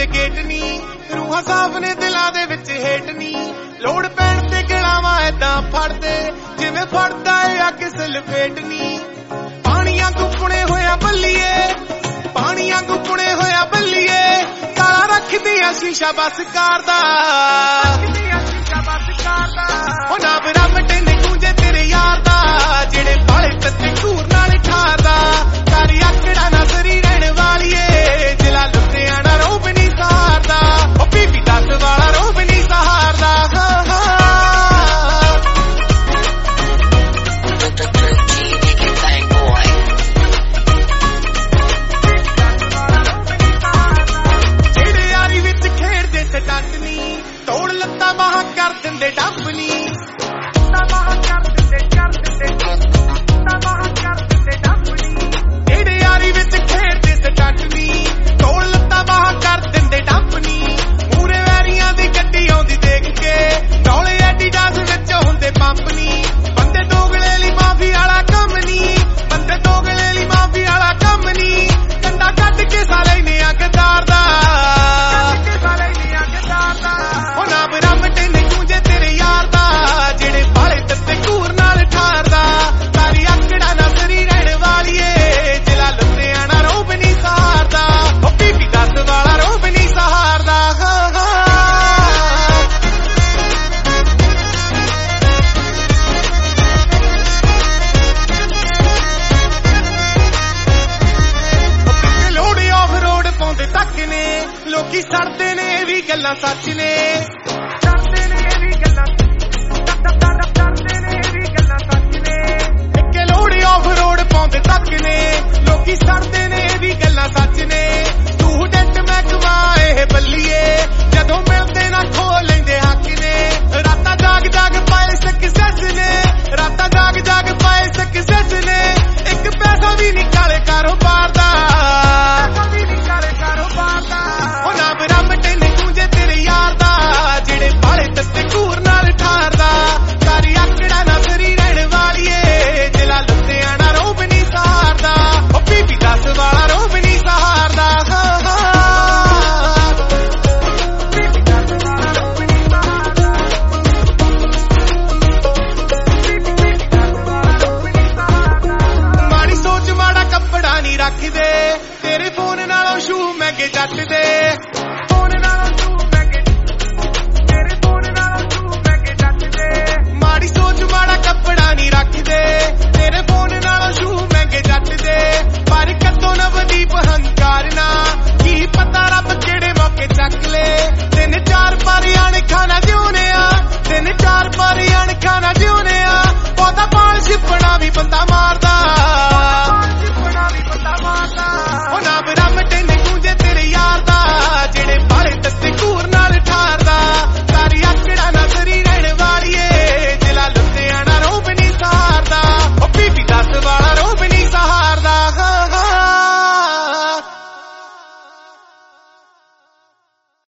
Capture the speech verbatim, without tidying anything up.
gate ਨੀ ਰੂਹਾਂ ਸਾਫ ਨੇ ਦਿਲਾਂ ਦੇ ਵਿੱਚ ਹੇਟ ਨੀ ਲੋੜ ਪੈਣ ਤੇ ਗਲਾਵਾਂ ਏਦਾਂ ਫੜਦੇ ਜਿਵੇਂ ਫੜਦਾ ਏ ਅੱਗ ਸਲਫੇਟ ਨੀ ਪਾਣੀਆਂ ਗੁੱਪਣੇ ਹੋਇਆ ਬੱਲੀਏ ਪਾਣੀਆਂ ਗੁੱਪਣੇ ਹੋਇਆ ਬੱਲੀਏ ਕਾਲਾ ਰੱਖਦੀਆਂ ਸ਼ੀਸ਼ਾ ਬਸ ਕਰਦਾ ਉਹ ਨਾ ਬਰਾਬਟੇ ਨੇ ਗੂੰਜੇ ਤੇਰੇ ਯਾਰ ਦਾ ਜਿਹੜੇ ਬਾਲੇ ਤੱਤੇ ਘੂਰ ਨਾਲ ਠਾਰਦਾ ਤਾਰੀ ਆਕੜਾ ਨਾ ਸਰੀ ਰਹਿਣ ਵਾਲੀਏ ਜਿਲਾ ਲੁੱਟਿਆਣਾ ਰੋਬ ਨਹੀਂ ਸਹਾਰਦਾ ਉਹ ਬੀਬੀ ਦੱਸ ਵਾਲਾ ਰੋਬ ਨਹੀਂ ਸਹਾਰਦਾ ਜਿਹੜੇ ਯਾਰੀ ਵਿੱਚ ਖੇਡਦੇ ਤੇ ਡੱਟ ਨੀ ਤੋੜ ਲੱਤਾਂ ਬਾਹਾਂ ਕਰ ਦਿੰਦੇ ਡੱਬ ਨੀ ਜਿਹੜੇ ਯਾਰੀ ਵਿੱਚ ਖੇਡਦੇ ਤੇ ਡੱਟ ਨੀ ਤੋੜ ਲੱਤਾਂ ਬਾਹਾਂ ਕਰ ਦਿੰਦੇ ਡੱਬ ਨੀ ਮੂਰੇ ਵੈਰੀਆਂ ਦੀ ਗੱਡੀ ਆਉਂਦੀ ਦੇਖ ਕੇ ਡੋਲੇ ਐਡੀਡਾਸ ਵਿੱਚ ਹੁੰਦੇ ਪੰਪ ਨੀ ਬੰਦੇ ਦੋਗਲੇ ਲਈ ਮਾਫੀ ਵਾਲਾ ਕੰਮ ਨੀ ਬੰਦੇ ਦੋਗਲੇ ਲਈ ਮਾਫੀ ਵਾਲਾ ਕੰਮ ਨੀ ਕੰਡਾ ਕੱਢ ਕੇ ਸਾਲੇ ਨੇ ਅੱਗਦਾਰ ਦਾ ਉਹ ਨਾ ਬਰਾਬਟੇ ਨੇ ਗੂੰਜੇ ਤੇਰੇ ਯਾਰ ਦਾ ਜਿਹੜੇ ਬਾਲੇ ਤੱਤੇ ਘੂਰ ਨਾਲ ਠਾਰਦਾ ਤਾਰੀ ਆਕੜਾ ਨਾ ਸਰੀ ਰਹਿਣ ਵਾਲੀਏ ਜਿਲਾ ਲੁੱਟਿਆਣਾ ਰੋਬ ਨਹੀਂ ਸਹਾਰਦਾ ਉਹ ਬੀਬੀ ਦੱਸ ਵਾਲਾ ਰੋਬ ਨਹੀਂ ਸਹਾਰਦਾ ਲੋੜ ਆਫ ਰੋਡ ਪਾਉਂਦੇ ਤੱਕ ਨੇ ਲੋਕੀ ਸੜਦੇ ਨੇ ਵੀ ਗੱਲਾਂ ਸੱਚ ਨੇ ਸੜਦੇ ਨੇ ਵੀ ਗੱਲਾਂ ਸੜਦੇ ਨੇ ਵੀ ਗੱਲਾਂ ਸੱਚ ਨੇ ਇੱਕੇ ਲੋੜ ਆਫ ਰੋਡ ਪਾਉਂਦੇ ਤੱਕ ਨੇ ਲੋਕੀ ਸੜਦੇ ਨੇ ਵੀ ਗੱਲਾਂ ਸੱਚ ਨੇ ਤੂੰ ਡੱਟ ਮੈਂ ਕਮਾਏ ਬੱਲੀਏ ਜਦੋਂ ਮਿਲਦੇ ਨਾ ਖੋ ਲੈਂਦੇ ਹੱਕ ਨੇ ਰਾਤਾਂ ਜਾਗ ਜਾਗ ਪਾਏ ਸਕਸੈਸ ਨੇ ਰਾਤਾਂ ਜਾਗ ਜਾਗ ਪਾਏ ਸਕਸੈਸ ਨੇ ਇੱਕ ਪੈਸਾ ਵੀ ਨਹੀਂ ਕਾਲੇ ਕਾਰੋਬਾਰ ਦਾ ਉਹ ਨਾ ਬਰਾਬਟੇ ਨੇ ਗੂੰਜੇ ਤੇਰੇ ਯਾਰ ਦਾ ਜਿਹੜੇ ਬਾਲੇ ਤੱਤੇ ਘੂਰ ਨਾਲ ਠਾਰਦਾ ਤਾਰੀ ਆਕੜਾ ਨਾ ਸਰੀ ਰਹਿਣ ਵਾਲੀਏ ਜਿਲਾ ਲੁੱਟਿਆਣਾ ਰੋਬ ਨਹੀਂ ਸਹਾਰਦਾ ਉਹ ਬੀਬੀ ਦੱਸ ਵਾਲਾ ਰੋਬ ਨਹੀਂ ਸਹਾਰਦਾ ਮਾੜੀ ਸੋਚ ਮਾੜਾ ਕੱਪੜਾ ਨਹੀਂ ਰੱਖਦੇ ਤੇਰੇ ਫੋਨ ਨਾਲੋਂ ਸ਼ੂ ਮਹਿੰਗੇ ਜੱਟ ਦੇ ਫੋਨ ਨਾਲੋਂ ਸ਼ੂ ਮਹਿੰਗੇ ਤੇਰੇ ਫੋਨ ਨਾਲੋਂ ਸ਼ੂ ਮਹਿੰਗੇ ਜੱਟ ਦੇ ਮਾੜੀ ਸੋਚ ਮਾੜਾ ਕੱਪੜਾ ਨਹੀਂ ਰੱਖਦੇ ਤੇਰੇ ਫੋਨ ਨਾਲੋਂ ਸ਼ੂ ਮਹਿੰਗੇ ਜੱਟ ਦੇ ਪਰ ਕਦੋਂ ਨਵਦੀਪ ਹੰਕਾਰ ਨਾ ਕੀ ਪਤਾ ਰੱਬ ਕਿਹੜੇ ਮੌਕੇ ਚੱਕ ਲੈ ਤਿੰਨ ਚਾਰ ਪਾਰੀ ਅਣਖਾਂ ਨਾ ਜਿਉਨੇ ਆ ਤਿੰਨ ਚਾਰ ਪਾਰੀ ਅਣਖਾਂ ਨਾ ਜਿਉਨੇ ਆ ਉਹਦਾ ਪਾਲ ਛਿਪਣਾ ਵੀ ਬੰਦਾ ਮਾਰਦਾ ਛਿਪਣਾ ਵੀ ਬੰਦਾ ਮਾਰਦਾ